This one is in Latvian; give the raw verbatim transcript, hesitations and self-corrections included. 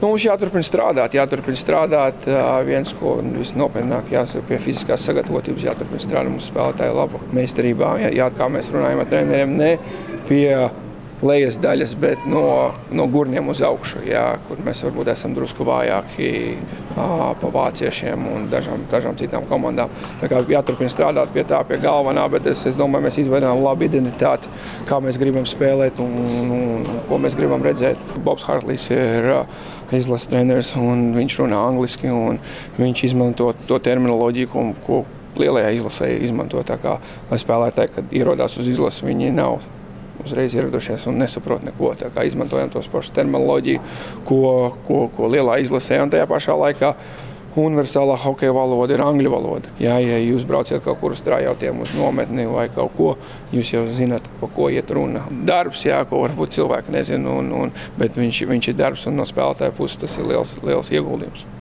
Nu, mums jāturpina strādāt, jāturpina strādāt. Viens, ko visnopietnāk jāsaka pie fiziskās sagatavotības, jāturpina strādāt mums spēlētāju labu meistarībā. Jā, jā, kā mēs runājam ar treneriem, ne pie lejas daļas, bet no, no gurniem uz augšu, jā, kur mēs varbūt esam drusku vājāki ā, pa vāciešiem un dažām, dažām citām komandām. Tā kā jāturpina strādāt pie tā, pie galvenā, bet es, es domāju, mēs izveidām labu identitāti, kā mēs gribam spēlēt un, un, un ko mēs gribam redzēt. Bobs Hartlīs ir izlases treneris un viņš runā angliski un viņš izmanto to terminoloģiju, ko, ko lielajā izlasē izmanto. Tā kā, lai spēlētāji, kad ierodās uz izlasi, viņi nav uzreiz ieradušies un nesaprot neko. Tā kā izmantojam tos pašus terminoloģiju, ko, ko, ko lielā izlasē, un tajā pašā laikā universālā hokeja valoda ir angļu valoda. Jā, ja jūs brauciet kaut kur uz Trajautiem uz nometni vai kaut ko, jūs jau zināt, pa ko iet runa. Darbs, jā, ko varbūt cilvēki nezina, un, un, bet viņš, viņš ir darbs, un no spēlētāja puses tas ir liels, liels ieguldījums.